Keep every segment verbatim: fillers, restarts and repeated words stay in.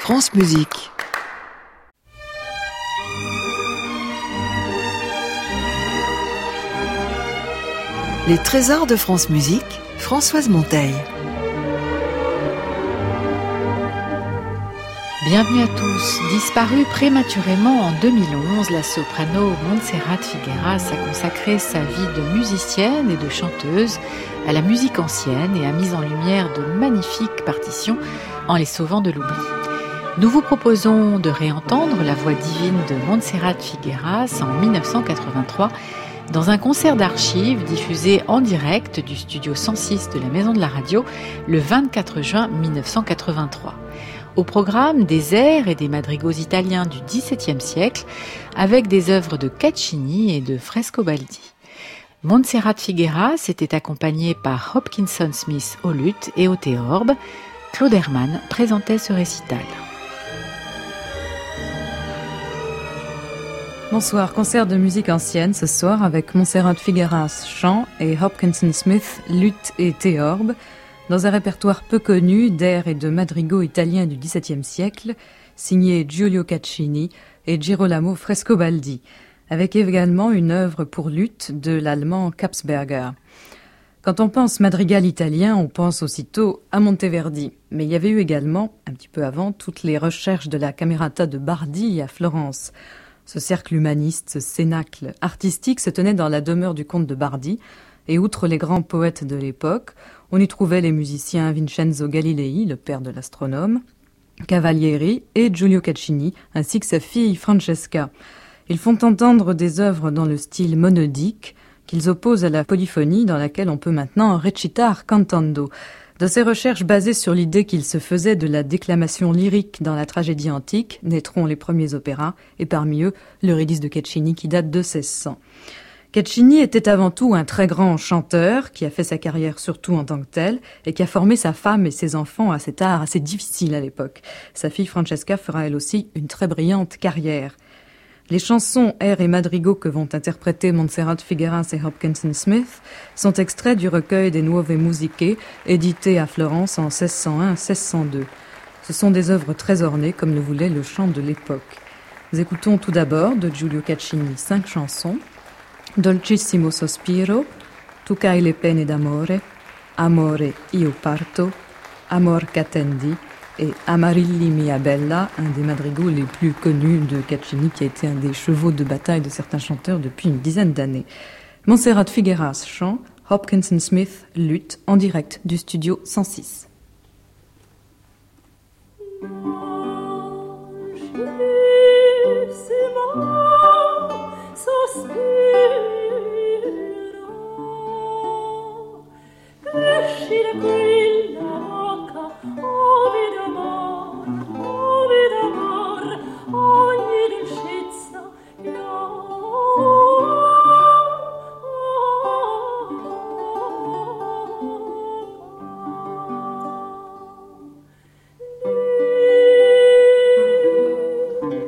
France Musique. Les trésors de France Musique, Françoise Monteil. Bienvenue à tous. Disparue prématurément en deux mille onze, la soprano Montserrat Figueras a consacré sa vie de musicienne et de chanteuse à la musique ancienne et a mis en lumière de magnifiques partitions en les sauvant de l'oubli. Nous vous proposons de réentendre la voix divine de Montserrat Figueras en dix-neuf cent quatre-vingt-trois dans un concert d'archives diffusé en direct du studio cent six de la Maison de la Radio le vingt-quatre juin dix-neuf cent quatre-vingt-trois. Au programme des airs et des madrigaux italiens du dix-septième siècle avec des œuvres de Caccini et de Frescobaldi. Montserrat Figueras était accompagnée par Hopkinson Smith au luth et au théorbe. Claude Hermann présentait ce récital. Bonsoir, concert de musique ancienne ce soir avec Montserrat Figueras chant et Hopkinson Smith luth et théorbe dans un répertoire peu connu d'airs et de madrigaux italiens du dix-septième siècle signé Giulio Caccini et Girolamo Frescobaldi, avec également une œuvre pour luth de l'allemand Kapsberger. Quand on pense madrigal italien, on pense aussitôt à Monteverdi, mais il y avait eu également, un petit peu avant, toutes les recherches de la Camerata de Bardi à Florence. Ce cercle humaniste, ce cénacle artistique se tenait dans la demeure du comte de Bardi, et outre les grands poètes de l'époque, on y trouvait les musiciens Vincenzo Galilei, le père de l'astronome, Cavalieri et Giulio Caccini, ainsi que sa fille Francesca. Ils font entendre des œuvres dans le style monodique, qu'ils opposent à la polyphonie dans laquelle on peut maintenant recitar cantando. De ces recherches basées sur l'idée qu'il se faisait de la déclamation lyrique dans la tragédie antique, naîtront les premiers opéras, et parmi eux l'Eurydice de Caccini qui date de seize cents. Caccini était avant tout un très grand chanteur qui a fait sa carrière surtout en tant que tel et qui a formé sa femme et ses enfants à cet art assez difficile à l'époque. Sa fille Francesca fera elle aussi une très brillante carrière. Les chansons, airs et madrigaux que vont interpréter Montserrat Figueras et Hopkinson Smith sont extraits du recueil des Nuove Musiche, édité à Florence en seize cent un seize cent deux. Ce sont des œuvres très ornées comme le voulait le chant de l'époque. Nous écoutons tout d'abord de Giulio Caccini cinq chansons. Dolcissimo sospiro, tu c'hai le pene d'amore, amore io parto, amor qu'attendi et Amarilli mia bella, un des madrigaux les plus connus de Caccini qui a été un des chevaux de bataille de certains chanteurs depuis une dizaine d'années. Montserrat Figueras chant, Hopkinson Smith luth en direct du studio cent six. Thank you.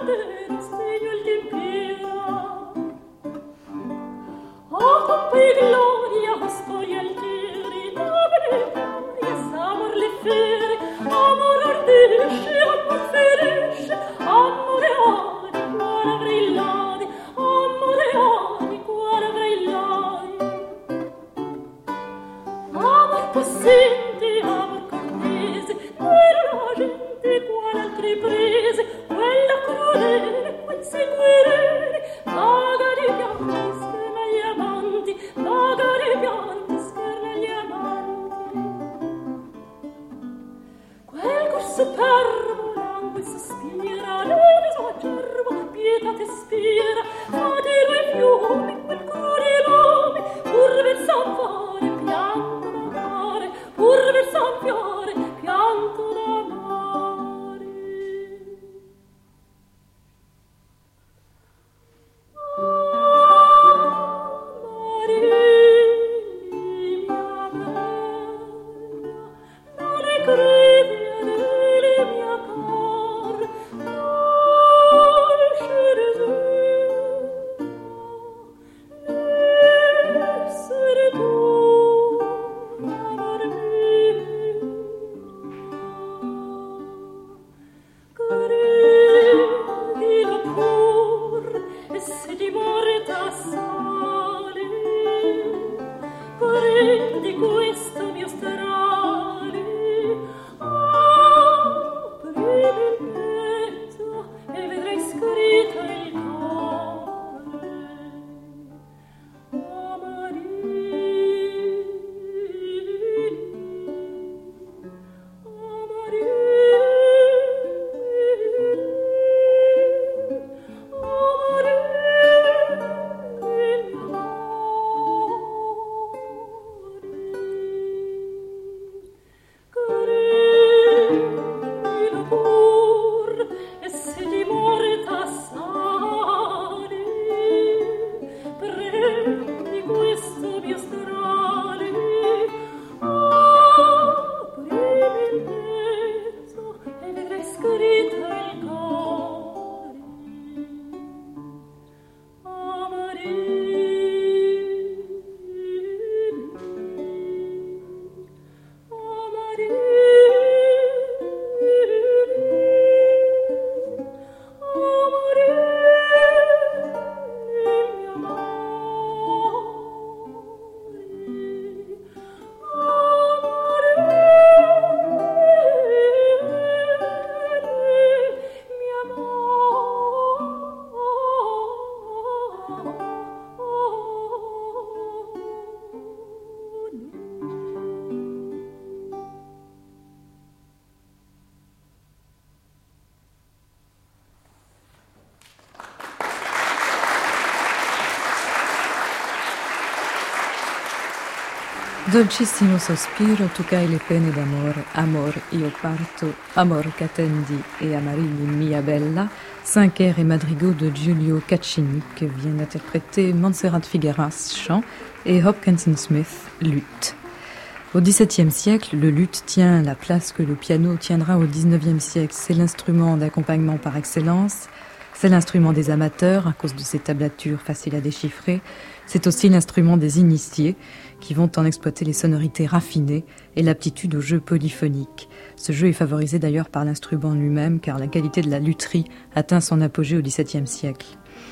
Dolcissimo sospiro, tu cai le pene d'amore, amor, io parto, amor qu'attendi et amarigli mia bella, cinq airs et madrigaux de Giulio Caccini que vient d'interpréter Montserrat Figueras, chant, et Hopkinson Smith, luth. Au dix-septième siècle, le luth tient la place que le piano tiendra au dix-neuvième siècle. C'est l'instrument d'accompagnement par excellence, c'est l'instrument des amateurs à cause de ses tablatures faciles à déchiffrer, c'est aussi l'instrument des initiés qui vont en exploiter les sonorités raffinées et l'aptitude au jeu polyphonique. Ce jeu est favorisé d'ailleurs par l'instrument lui-même car la qualité de la lutherie atteint son apogée au dix-septième siècle.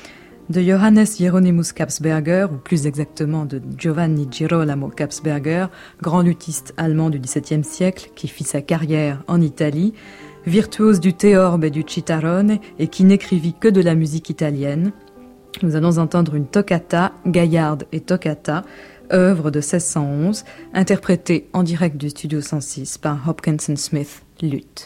De Johannes Hieronymus Kapsberger, ou plus exactement de Giovanni Girolamo Kapsberger, grand luthiste allemand du dix-septième siècle qui fit sa carrière en Italie, virtuose du théorbe et du chitarrone et qui n'écrivit que de la musique italienne. Nous allons entendre une toccata, gaillarde et toccata, œuvre de seize cent onze, interprétée en direct du studio cent six par Hopkinson Smith, luth.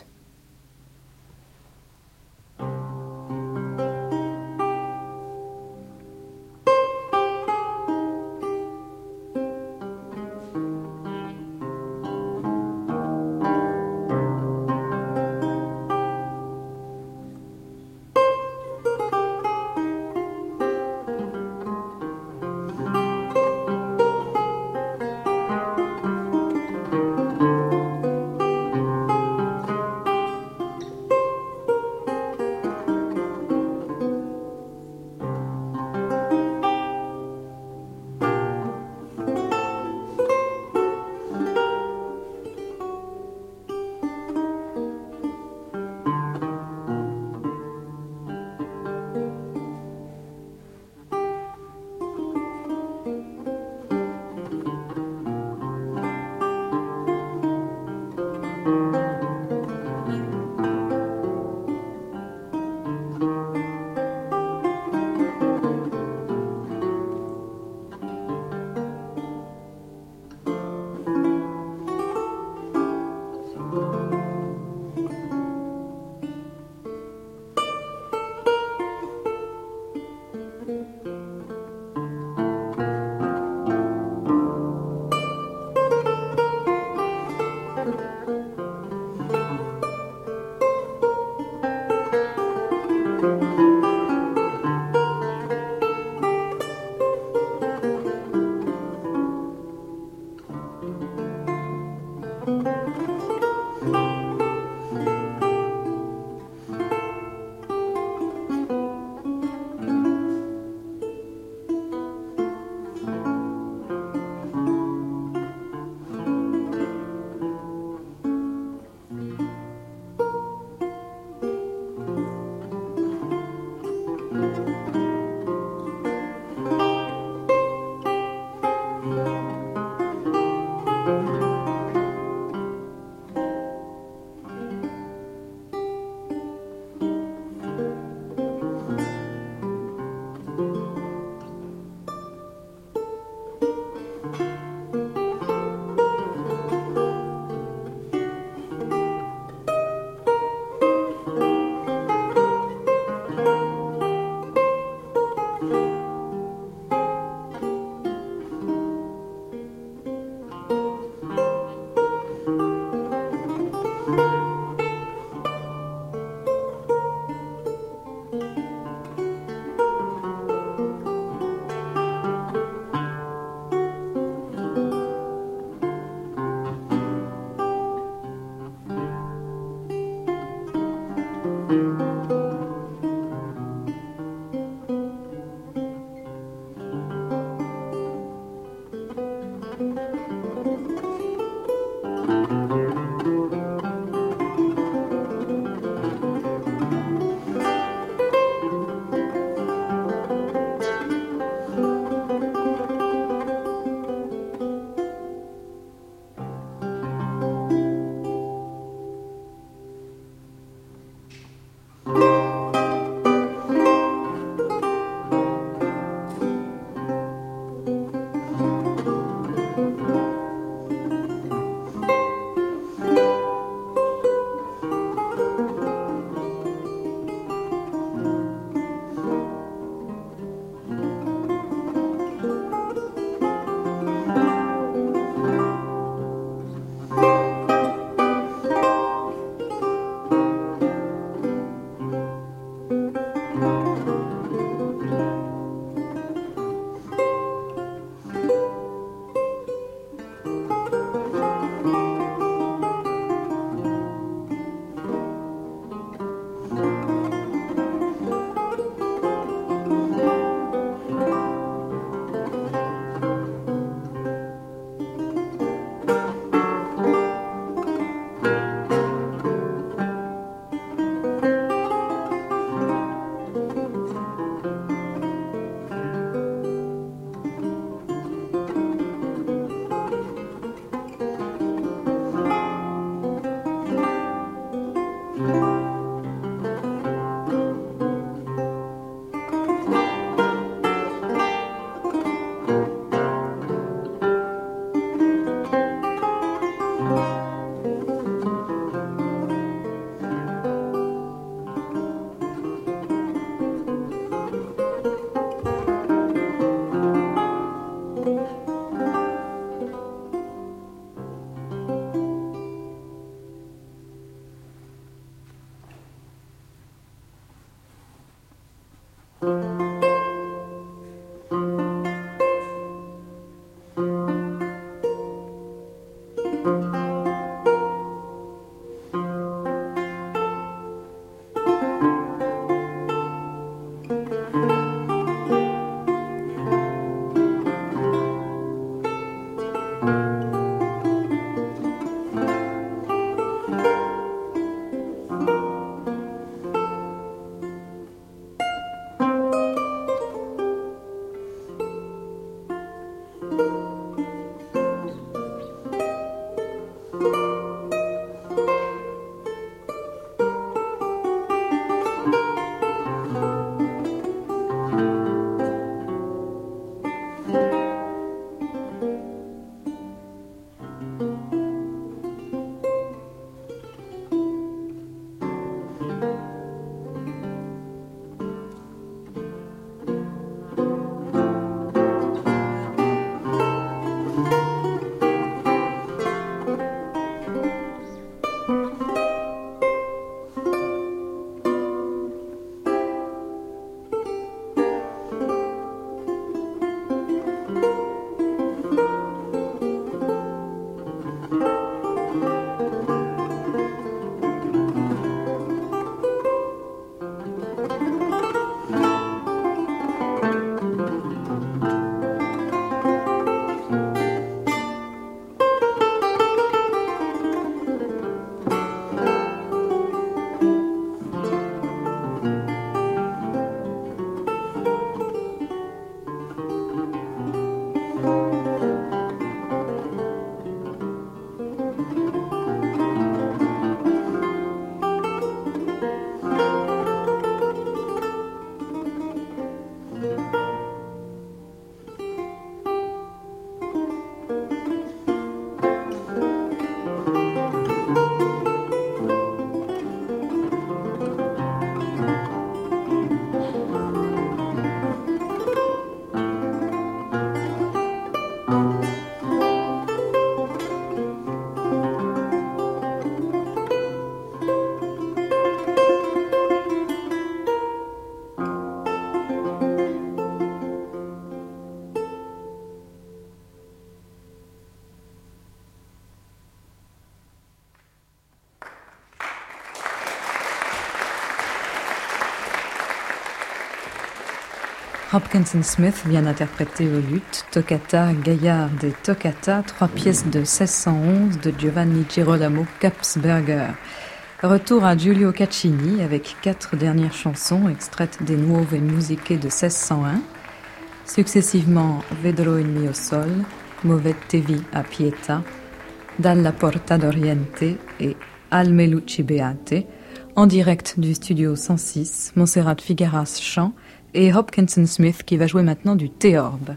Hopkinson Smith vient d'interpréter au luth Toccata Gaillard et Toccata, trois pièces de seize cent onze de Giovanni Girolamo Kapsberger. Retour à Giulio Caccini avec quatre dernières chansons extraites des Nuove Musiche de seize cent un, successivement Vedrò il mio sol, Movettevi a Pietà, Dalla Porta d'Oriente et Alme luci beate, en direct du studio cent six, Montserrat Figueras chant et Hopkinson Smith qui va jouer maintenant du théorbe.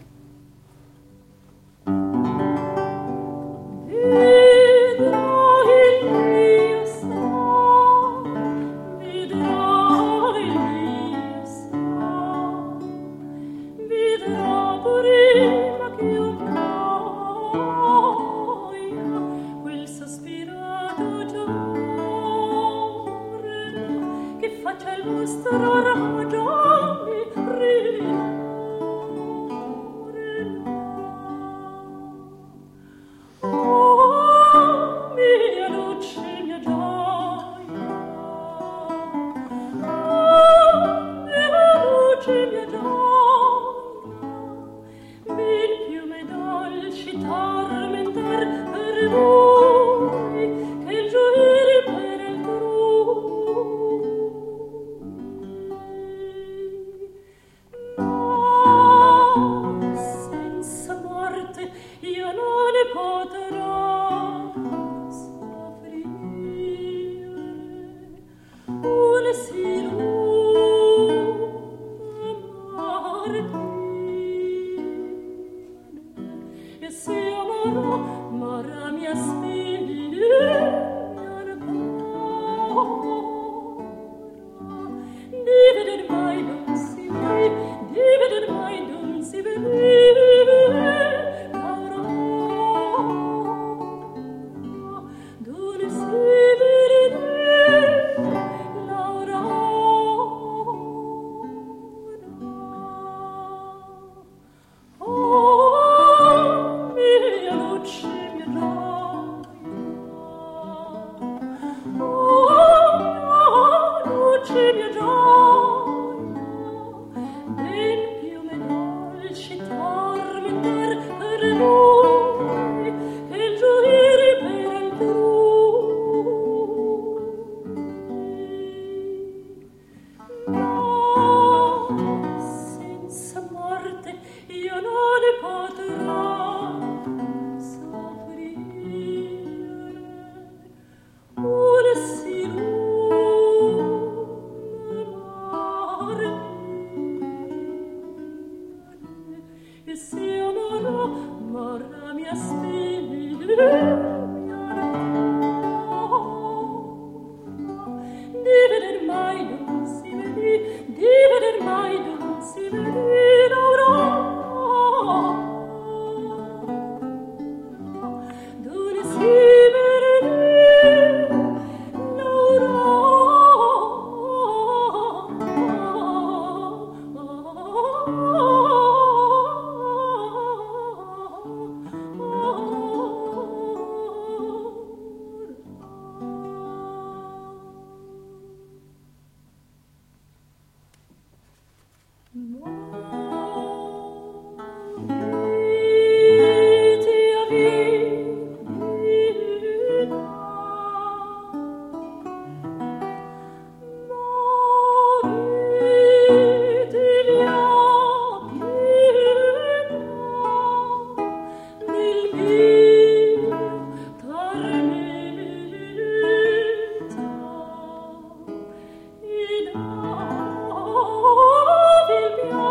Piano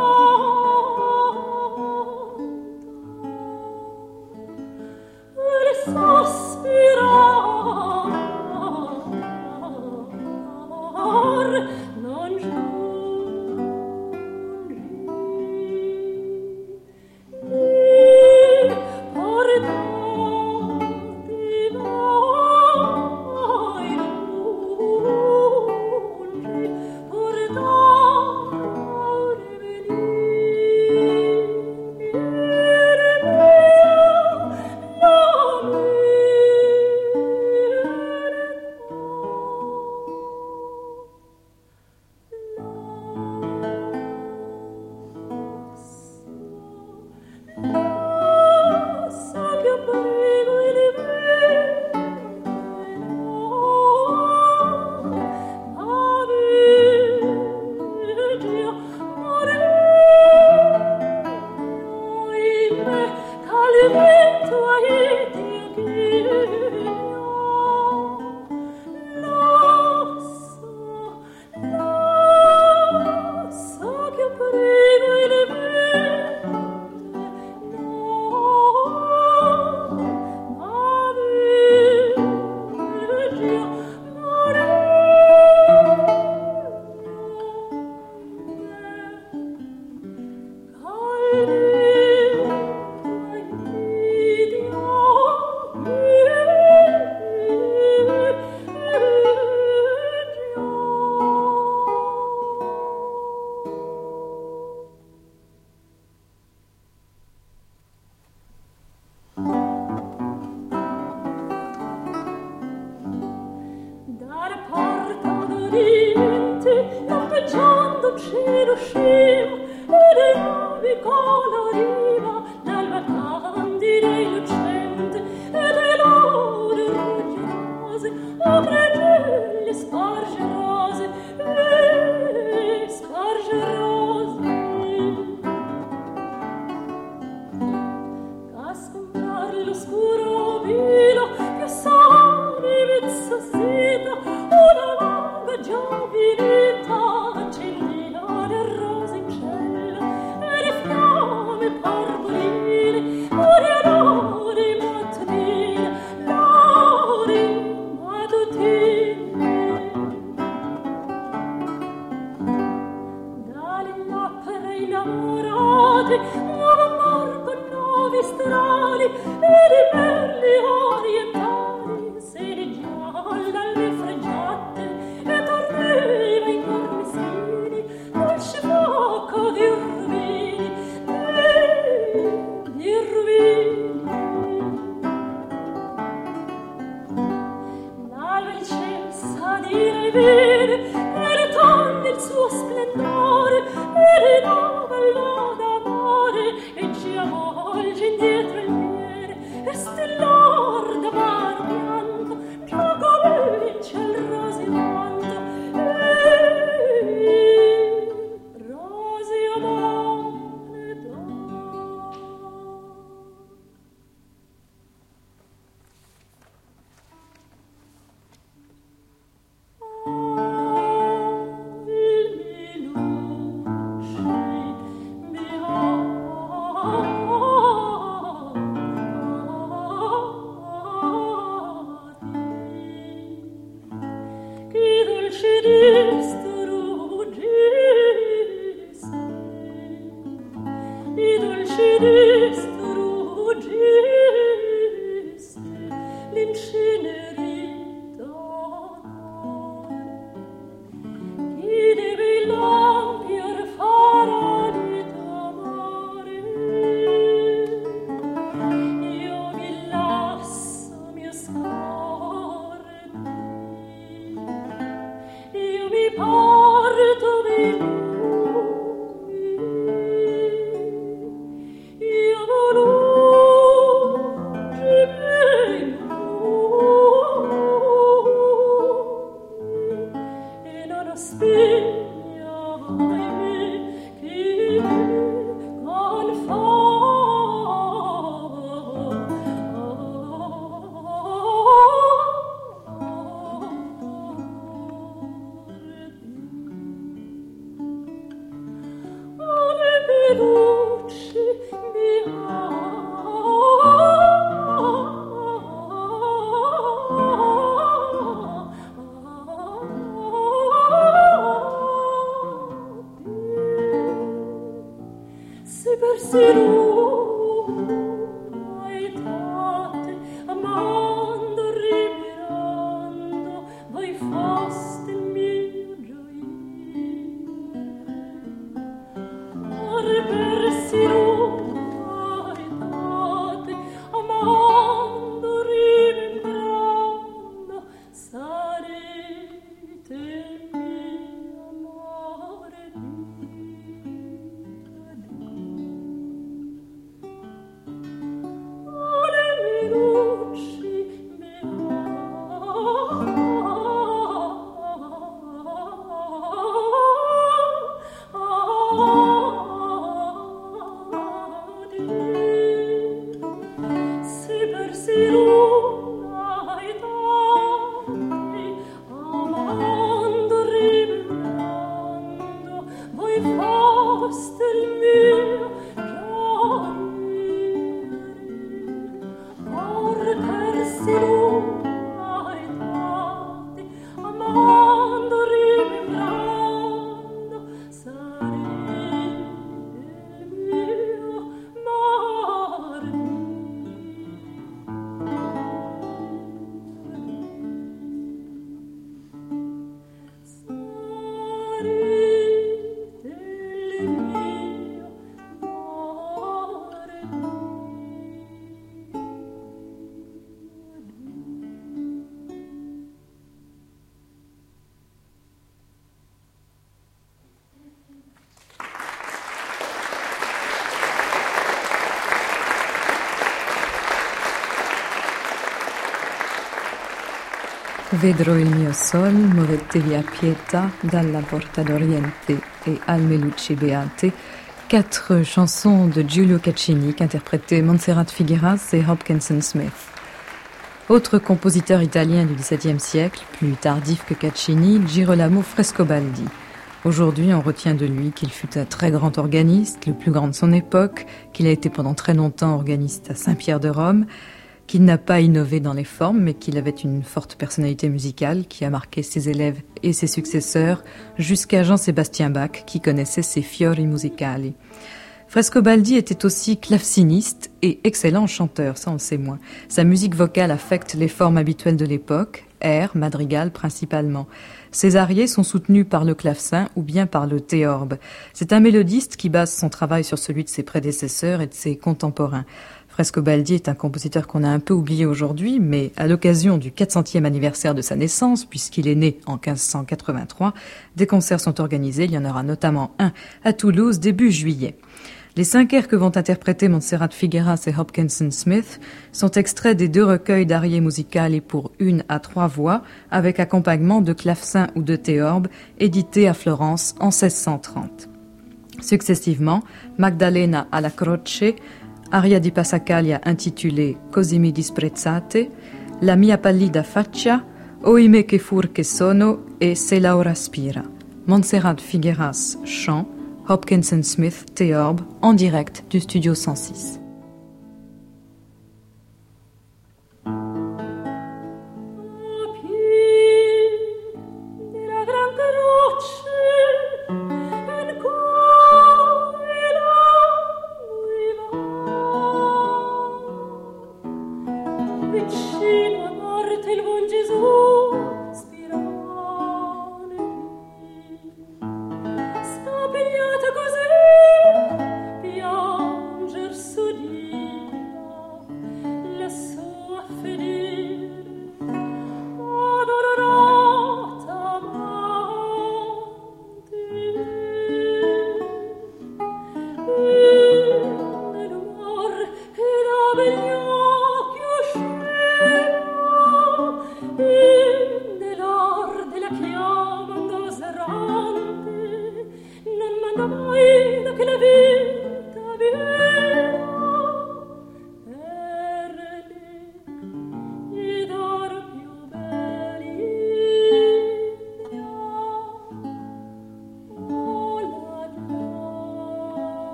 Galleggiando cielo scema e le navi coloriva l'alba candida e lucente e le lode ruggiose apre le sparge rose e sparge rose a scomprar l'oscuro vino che sale vezza seta una vaga giovinetta accendina le rose in cielo e le fiamme parboline oriolori mattutine lori mattutine dalle labbra innamorate nuovo marco nuovi strali e di perli orientali sedi gialla alle fregiate e torneva in carmesini dolce fuoco di rubini di rubini l'alba il cielo sa dire bene e ritorna il suo splendore e rinnova il loda d'amore e ci avvolge indietro il miele e stellar da mare bianco gioco vince il roseo manto e roseo mare d'oro. Vedrò il mio sol, muovete via pietà, dalla porta d'Oriente et alme luci beate. Quatre chansons de Giulio Caccini qu'interprétaient Montserrat Figueras et Hopkinson Smith. Autre compositeur italien du dix-septième siècle, plus tardif que Caccini, Girolamo Frescobaldi. Aujourd'hui, on retient de lui qu'il fut un très grand organiste, le plus grand de son époque, qu'il a été pendant très longtemps organiste à Saint-Pierre de Rome, qu'il n'a pas innové dans les formes, mais qu'il avait une forte personnalité musicale qui a marqué ses élèves et ses successeurs, jusqu'à Jean-Sébastien Bach, qui connaissait ses fiori musicali. Frescobaldi était aussi claveciniste et excellent chanteur, ça on le sait moins. Sa musique vocale affecte les formes habituelles de l'époque, air, madrigal principalement. Ses ariés sont soutenus par le clavecin ou bien par le théorbe. C'est un mélodiste qui base son travail sur celui de ses prédécesseurs et de ses contemporains. Frescobaldi est un compositeur qu'on a un peu oublié aujourd'hui, mais à l'occasion du quatre centième anniversaire de sa naissance, puisqu'il est né en quinze cent quatre-vingt-trois, des concerts sont organisés. Il y en aura notamment un à Toulouse début juillet. Les cinq airs que vont interpréter Montserrat Figueras et Hopkinson Smith sont extraits des deux recueils d'ariés musicali pour une à trois voix, avec accompagnement de clavecin ou de théorbe, édités à Florence en seize cent trente. Successivement, Magdalena alla Croce, aria di Passacaglia intitulée Così mi disprezzate, La mia pallida faccia, Oimè che fur che sono et Se Laura spira. Montserrat Figueras, chant, Hopkinson Smith, théorbe, en direct du studio cent six.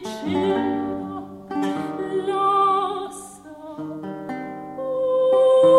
Oh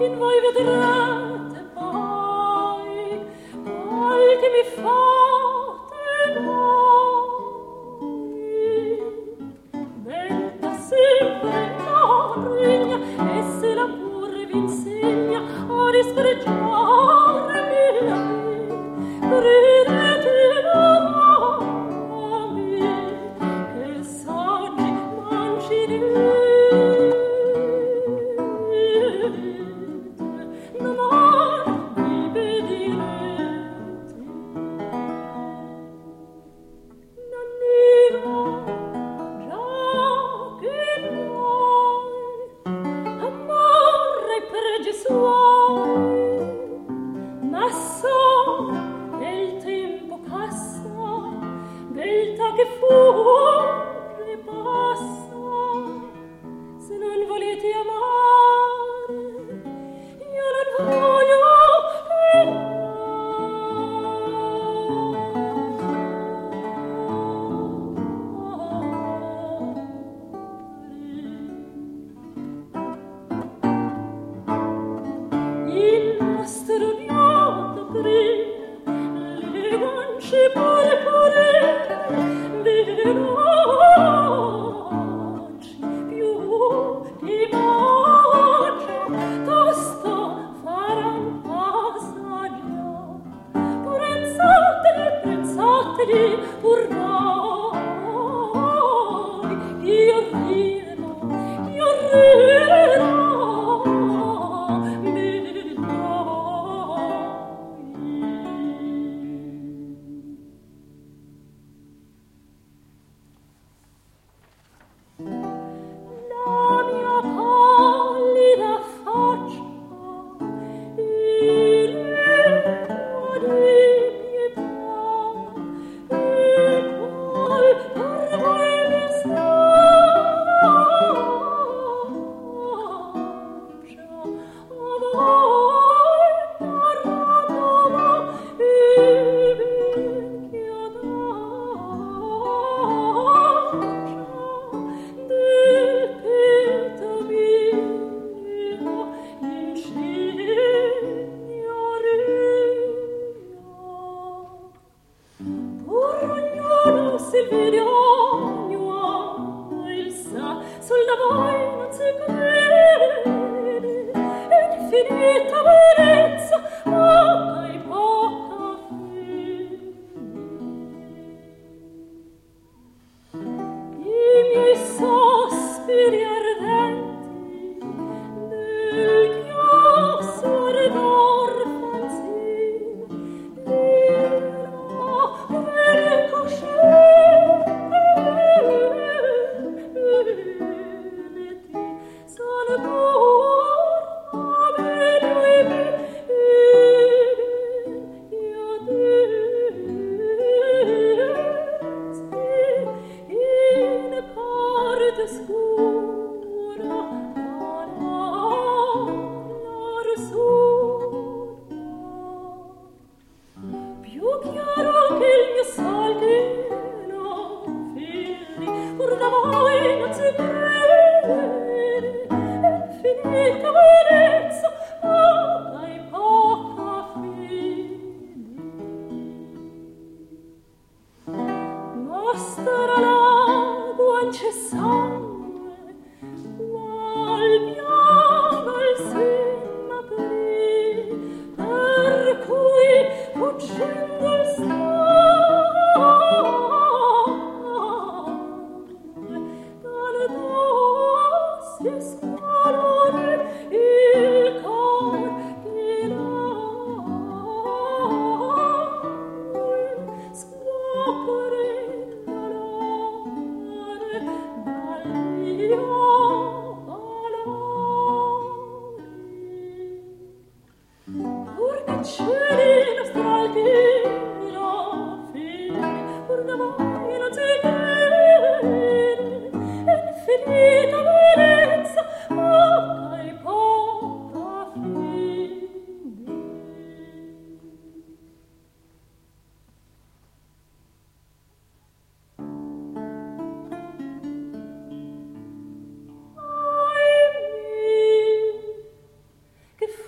Che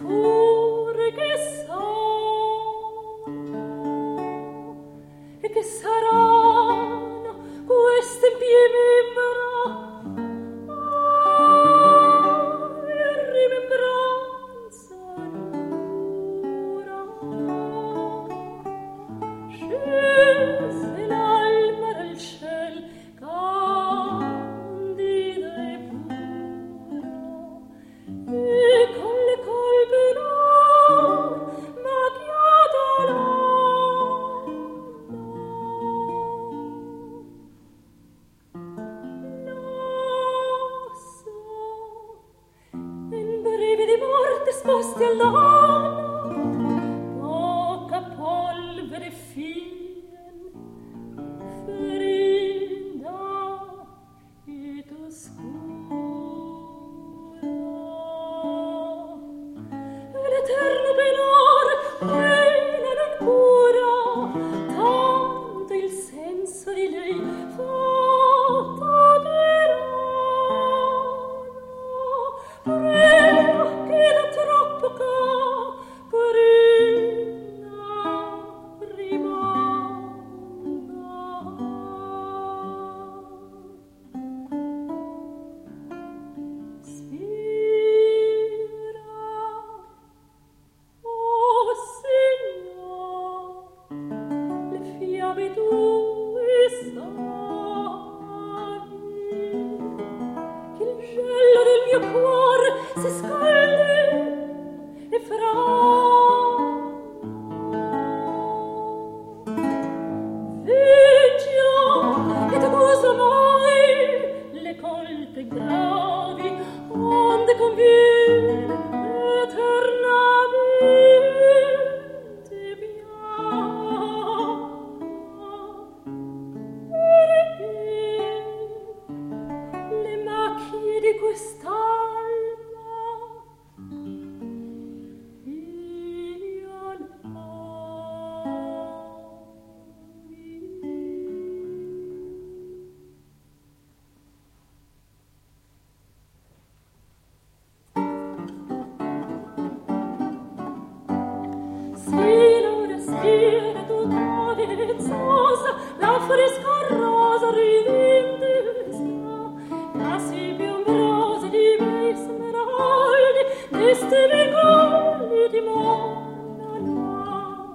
fuori che so e che saranno queste mie membra. Ah, in rimembranza dura scese l'alma dal ciel candida e pura e con le colpe d'or macchiata l'alma. Lo so, in breve di morte sposti all'anno, poca polvere fien, ferida ed oscura. L'eterno penare pena non cura, tanto il senso di lei fatta dirano, prega che da troppo caprina rimanga. Spira, oh Signor, le fiamme tue savi, che il gelo del mio cuore si scaldi e veggia ed accusa mai le colpe gravi onde conviene eternamente perché le macchie di quest'alma io sì, l'ora spira tutta vezzosa, la fresca rosa ridente sta, la sipe ombrosa di bei smeraldi, queste vigoli di monna là.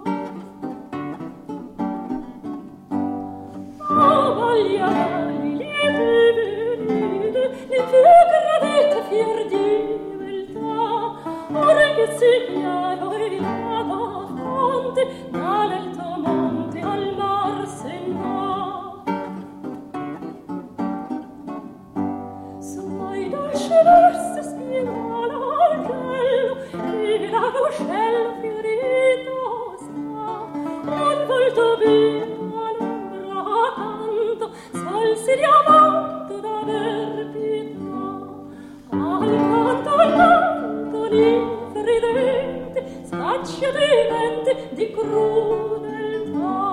Oh, voglia, liete venite, le più gradite fior di beltà, ora che sia chiaro e la fonte dall'alto monte al mar se va. Suoi dolci versi spirala al cielo e la ruscello fiorito sta, un volto vivo all'ombra accanto, sol si diamante d'aver pietà, al canto al canto di ridente, spaccia di mente di crudeltà.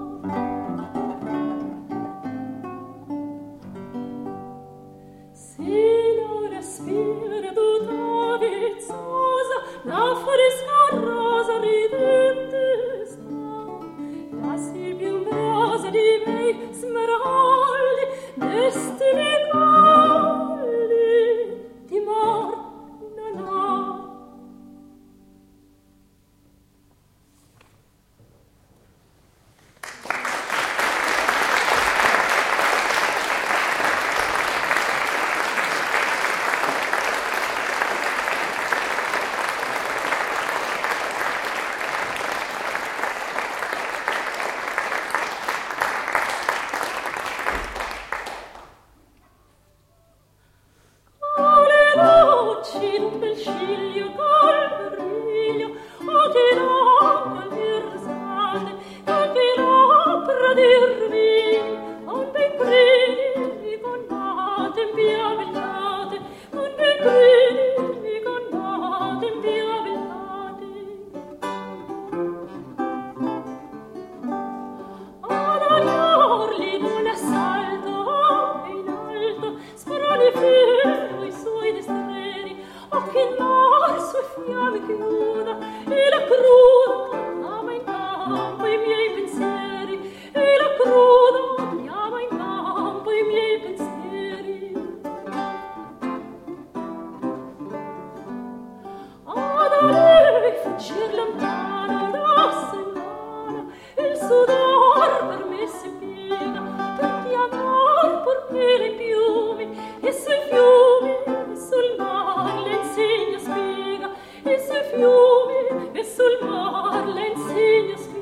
Se l'ora spira tutta vezzosa, la fresca rosa ridente sta, la sipe ombrosa di bei smeraldi, desti vigoli di mar non ha. chiuda e la cruda chiama in campo i miei pensieri e la cruda chiama in campo i miei pensieri. Ad lei fuggir lontano rossa e nana il sudor per me si piega per ti amar porché le piumi e sui fiumi e sul mar le insegna spiega e sui fiumi e sul mar le insegna spiega.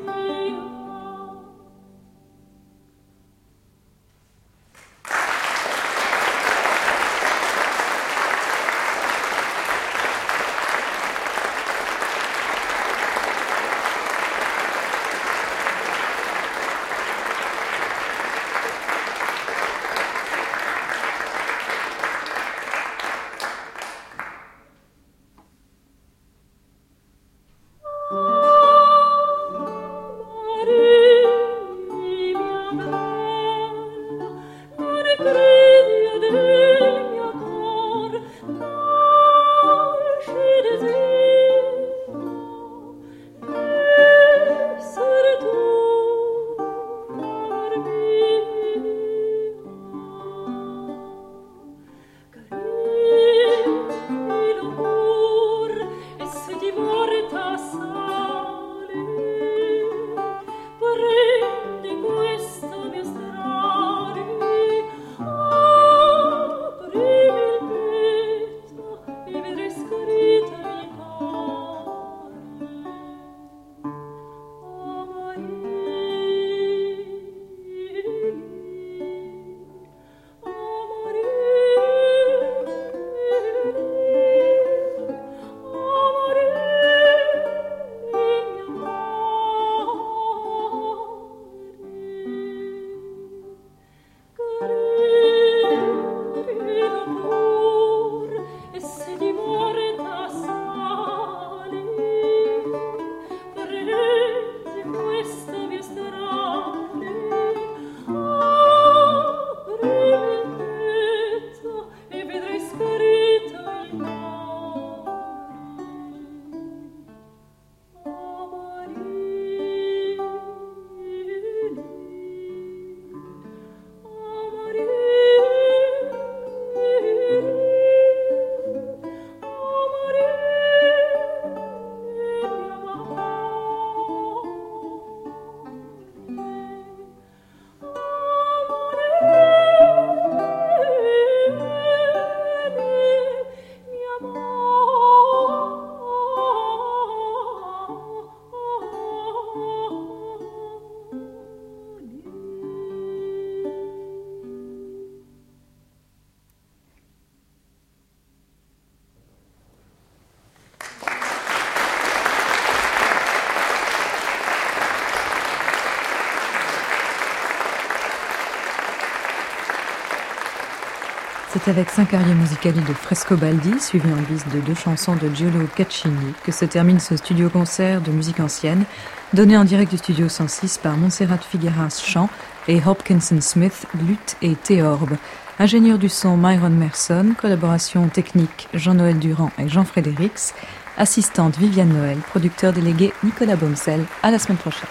C'est avec cinq arias musicali de Frescobaldi, suivi en bis de deux chansons de Giulio Caccini, que se termine ce studio-concert de musique ancienne, donné en direct du studio cent six par Montserrat Figueras, chant, et Hopkinson Smith, luth et théorbe. Ingénieur du son Myron Merson, collaboration technique Jean-Noël Durand et Jean Frédérix, assistante Viviane Noël, producteur délégué Nicolas Baumsel. À la semaine prochaine.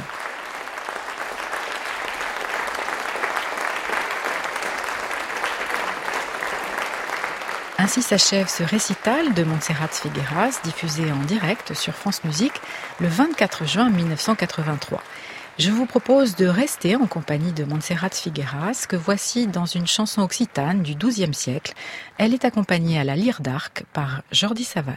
Ainsi s'achève ce récital de Montserrat Figueras, diffusé en direct sur France Musique le vingt-quatre juin mille neuf cent quatre-vingt-trois. Je vous propose de rester en compagnie de Montserrat Figueras, que voici dans une chanson occitane du douzième siècle. Elle est accompagnée à la lyre d'arc par Jordi Savall.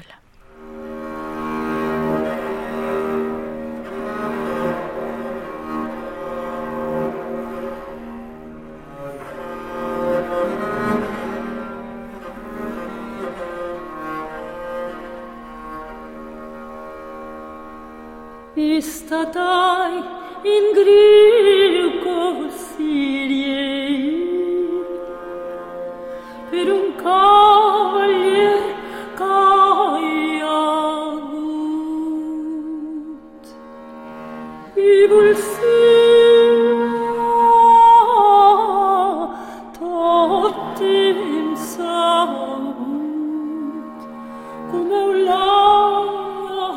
Istatai in griu consiglieri per un cavalier caiagut i vulsia totim saut come un lago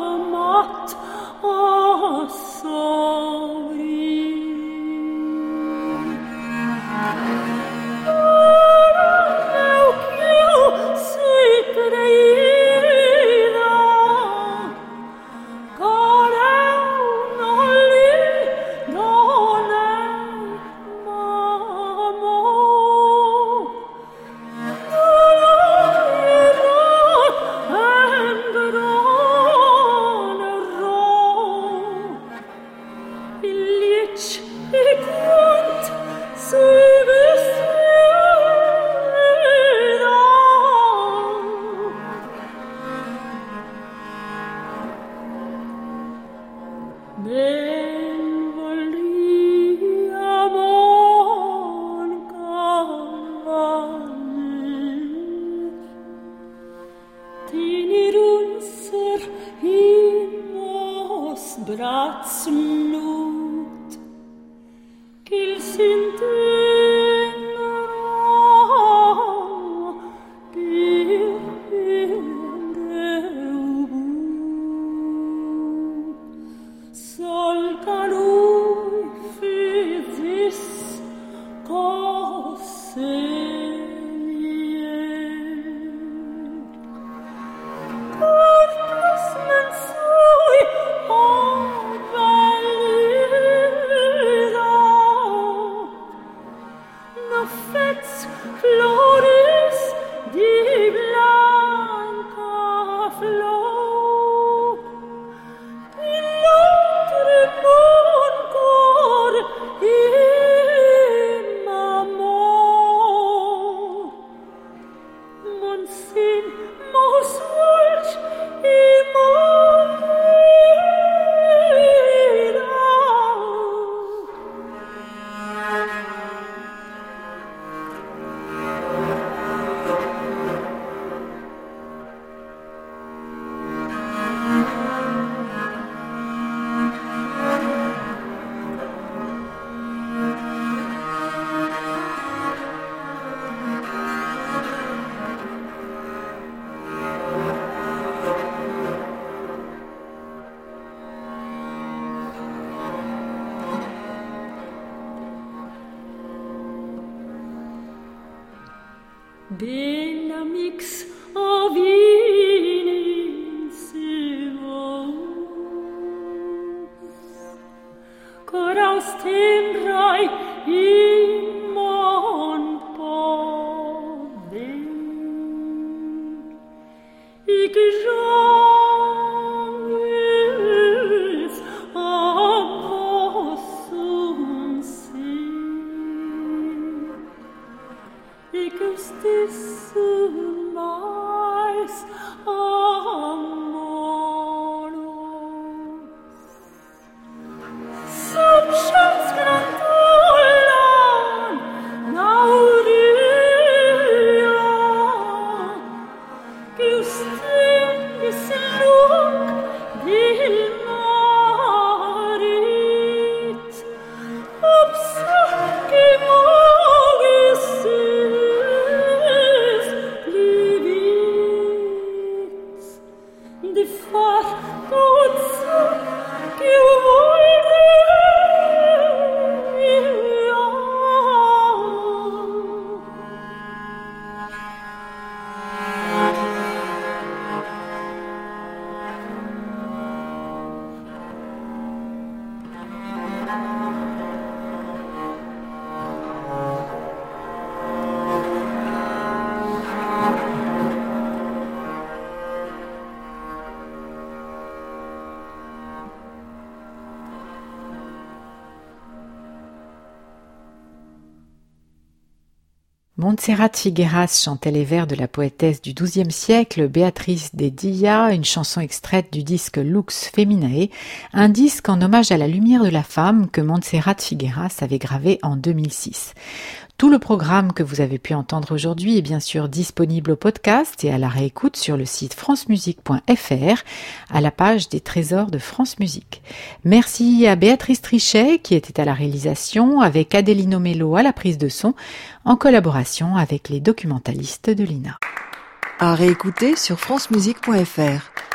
Benamix avinissimos, coraus tembrae in mon pode, ic jovis a vossum si, ic ustis mais amoros, sub shams grandulam naurea, justis luc dil marit, obsque mogissis livit, de far tot que eu Montserrat Figueras chantait les vers de la poétesse du douzième siècle, Béatrice de Dilla, une chanson extraite du disque Lux Feminae, un disque en hommage à la lumière de la femme que Montserrat Figueras avait gravé en deux mille six. Tout le programme que vous avez pu entendre aujourd'hui est bien sûr disponible au podcast et à la réécoute sur le site francemusique point f r, à la page des trésors de France Musique. Merci à Béatrice Trichet qui était à la réalisation, avec Adelino Mello à la prise de son, en collaboration avec les documentalistes de l'I N A. À réécouter sur francemusique point f r.